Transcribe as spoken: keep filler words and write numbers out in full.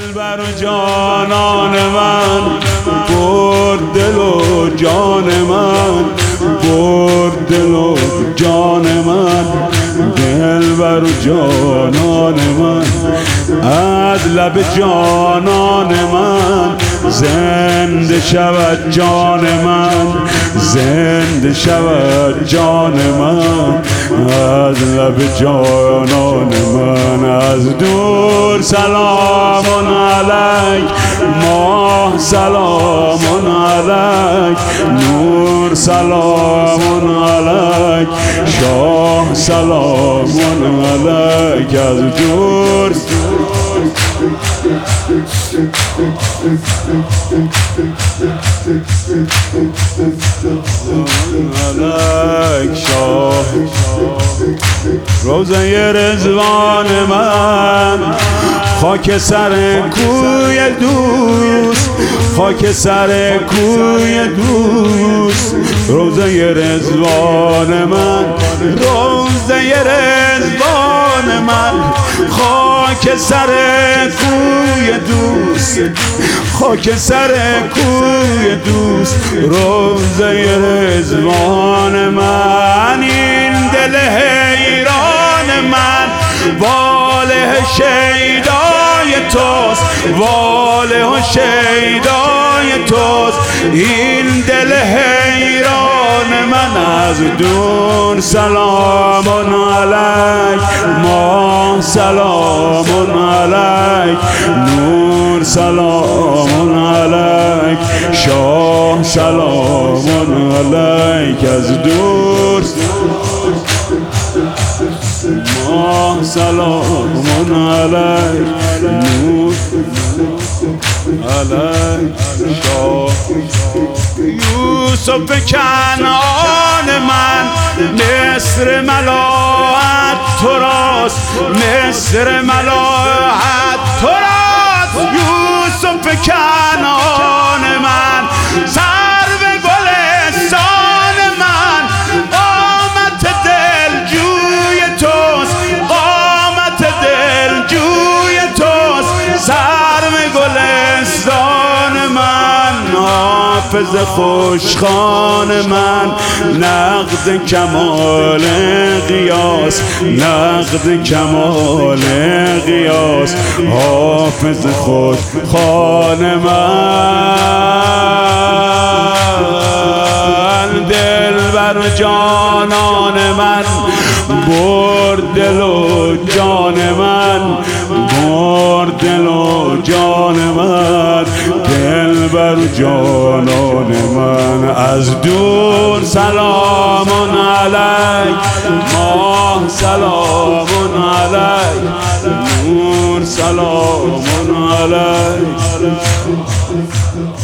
دلبر و جانان من، برد دل و جان من، برد دل و جان من، دلبر و جانان من. از لب جانان من زنده شود جان من، زنده شود جان من. از لب جانان من از دور سلام علیک، ماه سلام علیک، نور سلام علیک، شاه سلام علیک. از دور علیک شاه. روزه رضوان من، خاک سر کوی دوست، خاک سر کوی دوست. روزه رضوان من، روزه رضوان من، خاک سر کوی دوست، خاک سر کوی دوست. روزه رضوان من، این دل حیران من واله شیدای توست، واله و شیدای توست. این دل حیران من از دور سلام علیک، ماه سلام علیک، نور سلام علیک، شاه سلام علیک. از دور ماه سلام علیک، نور علیک، شاه. یوسف کنعان من، مصر ملاحت تو راست، مصر ملاحت تو راست. یوسف کنعان من، سرو گلستان من، قامت دلجوی توست، قامت دلجوی توست. سرو گلستان من، حافظ خوشخوان من، نقد کمال قیاس، نقد کمال قیاس. حافظ خوشخوان من، دلبر و جانان من، برد دل و جان من، برد دل و جان من، دلبر و جانان من. از دور سلام علیک، ماه سلام علیک، نور سلام علیک.